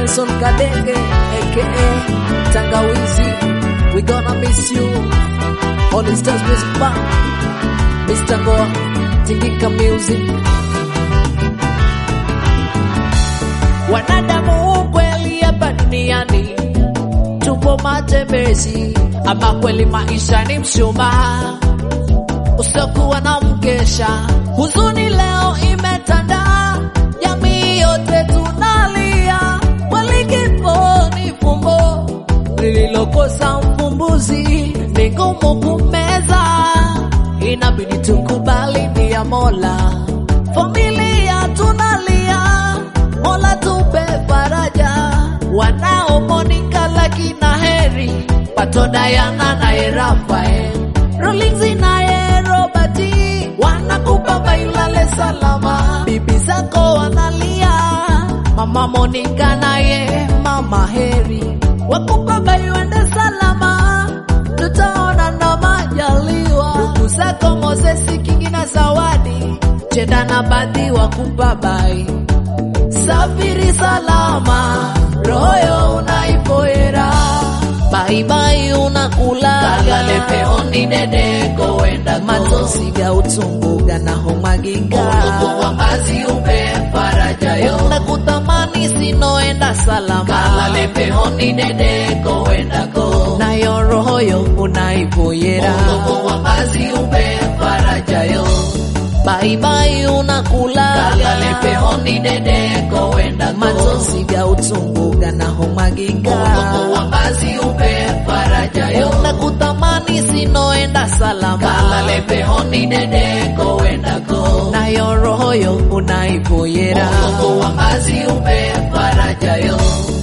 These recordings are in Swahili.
Benson Kadenge aka Tangawizi, we gonna miss you. All Stars Music Band, Mr. Goa, Tingika Music. Wanadamu kweli hapa duniani tupo matembezi, ama kweli maisha ni mshumaa usiokuwa na mkesha. Huzuni leo imetanda, jamii yote tunalia, kweli kifo ni fumbo lililokosa mfumbuzi, ni ngumu kumeza, inabidi tukubali ni ya Mola. Familia tunalia, Mola tupe faraja, wanao Monica lakina heri, Pato Diana na Rafael, Rollins na Roberti, wanakupa bailale salama, bibi zako wanalia, mama Monica naye mama Heri, wakupa baiwende salama, tutaona na majaliwa. Ndugu zako Moses Kingi na Zawadi, Cheda na Badhi wakupa bai, safiri salama, royo unaipoera, bye bye unakula kalale peoni dede goenda matosi ga utumbuga na homaginga Mungu wa mazi upe faraja yo nakutamani sinoenda salama kalale peoni dede goenda go na yo roho yo unaipoyera Mungu wa mazi upe faraja yo bye bye unakula kalale peoni dede goenda go matosi ga utumbuga na homaginga Mungu wa mazi upe faraja yo nakutamani sinoenda salama kalale peoni dede goenda go na yo roho yo unaipoyera Mungu wa mazi upe faraja yo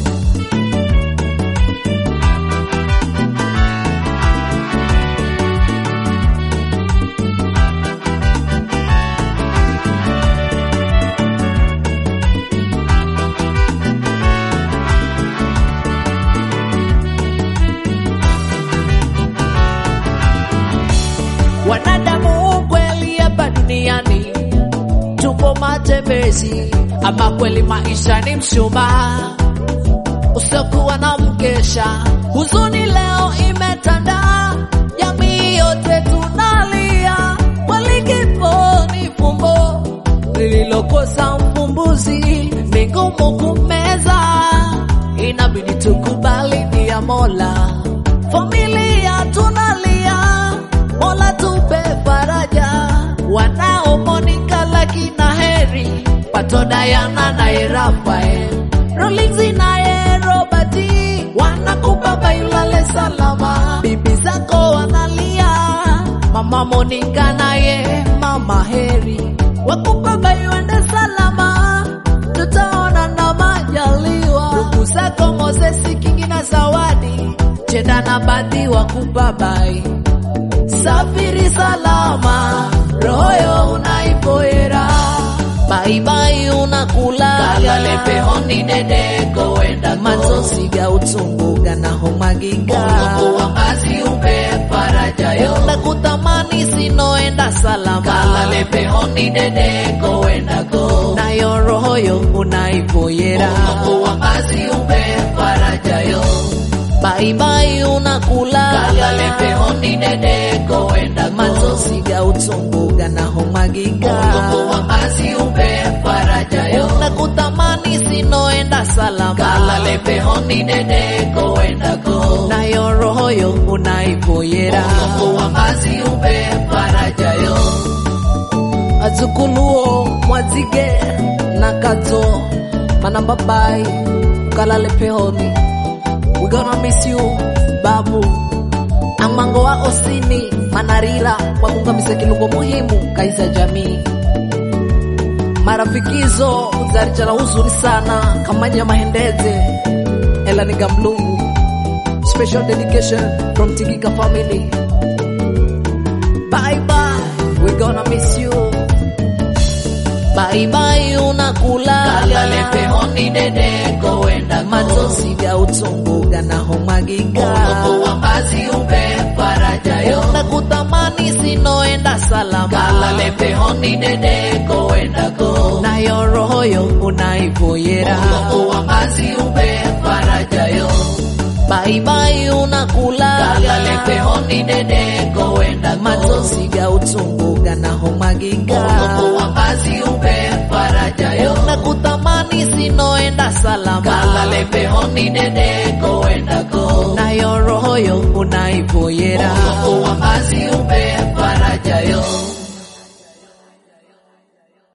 Wanadamu kweli hapa duniani tupo matembezi, ama kweli maisha ni mshumaa usiokuwa na mkesha. Huzuni leo imetanda, jamii yote tunalia, kweli kifo ni fumbo lililokosa mfumbuzi, ni ngumu kumeza, inabidi tukubali ni ya Mola. Familia tunalia, Mola tupe faraja, wanao Monica lakina heri, Pato Diana na Rafael, Rollins na Roberti, wanakupa bailale salama, bibi zako wanalia, mama Monica naye mama Heri, wakupa baiwende salama, tutaona na majaliwa. Ndugu zako Moses Kingi na Zawadi, Cheda na Badhi wakupa bai, safiri salama, royo unaipoera, bye bye unakula kalale peoni dede goenda matosi ga utumbuga na homaginga Mungu wa mazi upe faraja yo nakutamani sinoenda salama kalale peoni dede goenda go na yo roho yo unaipoyera Mungu wa mazi upe faraja yo bye bye unakula kalale peoni dede goenda matosi ga utumbuga na homaginga Mungu wa mazi upe faraja yo nakutamani sinoenda salama kalale peoni dede goenda go na yo roho yo unaipoyera Mungu wa mazi upe faraja yo azukuluo mwazige na kato manamba bai kalale peoni. We gonna miss you, babu. Amango wa osini, manarila, wakungamisa kilugo muhimu, kaisa jamii. Marafikizo, uzarijala huzuri sana, kamanya mahendeze, ela niga mlungu. Special dedication from Tingika family. Bye bye, we gonna miss you. Bye bye unakula kalale peoni dede goenda matosi ga utumbuga na homaginga Mungu wa mazi upe faraja yo nakutamani sinoenda salama kalale peoni dede goenda go na yo roho yo unaipoyera Mungu wa mazi upe bye bye unakulaga kalale pehoni dedeko wenda machozi ga utungu gana homagiga Mungu wangazi upe faraja yo unakutamani sinoenda salama kalale pehoni dedeko